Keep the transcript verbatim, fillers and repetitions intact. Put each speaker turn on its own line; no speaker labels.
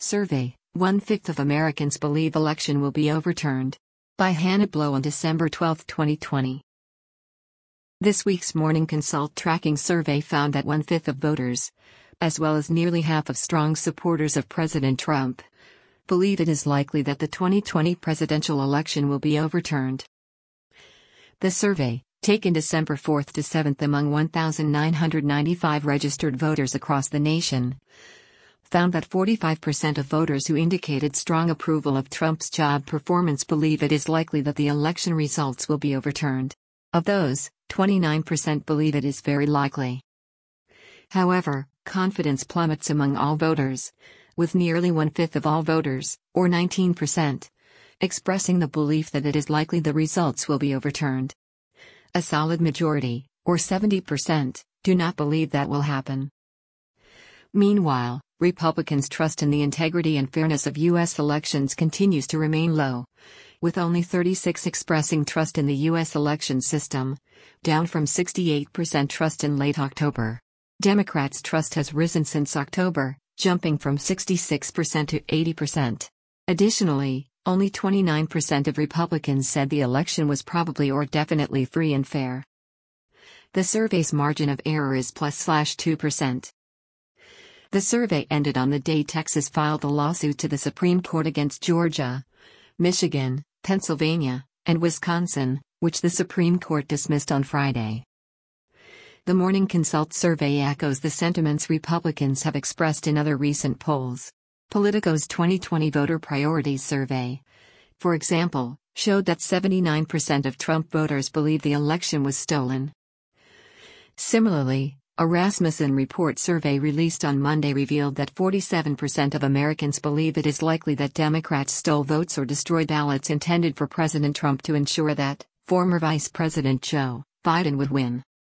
Survey: One-fifth of Americans believe election will be overturned. By Hannah Blow on December twelfth, twenty twenty. This week's Morning Consult tracking survey found that one-fifth of voters, as well as nearly half of strong supporters of President Trump, believe it is likely that the twenty twenty presidential election will be overturned. The survey, taken December fourth to seventh among one thousand nine hundred ninety-five registered voters across the nation, found that forty-five percent of voters who indicated strong approval of Trump's job performance believe it is likely that the election results will be overturned. Of those, twenty-nine percent believe it is very likely. However, confidence plummets among all voters, with nearly one-fifth of all voters, or nineteen percent, expressing the belief that it is likely the results will be overturned. A solid majority, or seventy percent, do not believe that will happen. Meanwhile, Republicans' trust in the integrity and fairness of U S elections continues to remain low, with only thirty-six expressing trust in the U S election system, down from sixty-eight percent trust in late October. Democrats' trust has risen since October, jumping from sixty-six percent to eighty percent. Additionally, only twenty-nine percent of Republicans said the election was probably or definitely free and fair. The survey's margin of error is plus two percent. The survey ended on the day Texas filed a lawsuit to the Supreme Court against Georgia, Michigan, Pennsylvania, and Wisconsin, which the Supreme Court dismissed on Friday. The Morning Consult survey echoes the sentiments Republicans have expressed in other recent polls. Politico's twenty twenty Voter Priorities Survey, for example, showed that seventy-nine percent of Trump voters believe the election was stolen. Similarly, a Rasmussen Report survey released on Monday revealed that forty-seven percent of Americans believe it is likely that Democrats stole votes or destroyed ballots intended for President Trump to ensure that former Vice President Joe Biden would win.